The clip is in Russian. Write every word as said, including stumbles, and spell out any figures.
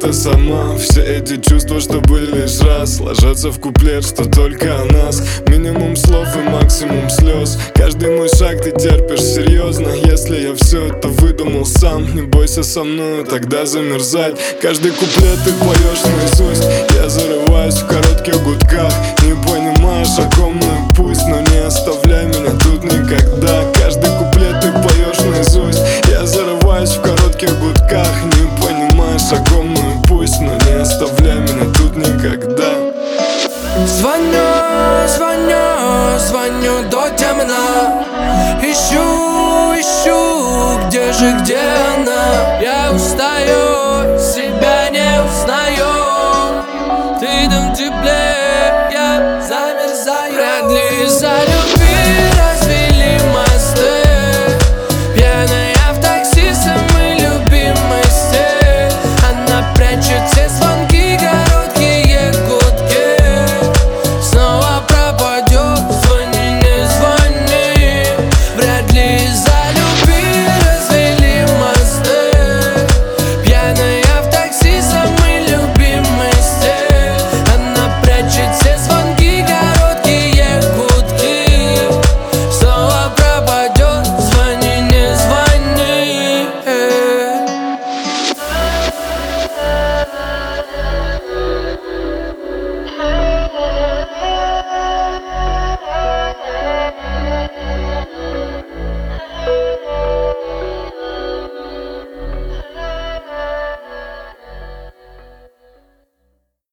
это сама. Все эти чувства, что были лишь раз, ложатся в куплет, что только о нас. Минимум слов и максимум слез. Каждый мой шаг ты терпишь серьезно. Если я все это выдумал сам, не бойся со мною тогда замерзать. Каждый куплет ты поешь наизусть. Я зарываюсь в коротких гудках. Не понимаешь, о ком мой пусть, но не оставляй меня тут никогда. Каждый куплет ты поешь наизусть. Я зарываюсь в коротких гудках. Не понимаешь, о ком мой пусть, но не оставляй меня тут никогда. Звоню, звоню, звоню до темна. Ищу, ищу, где же, где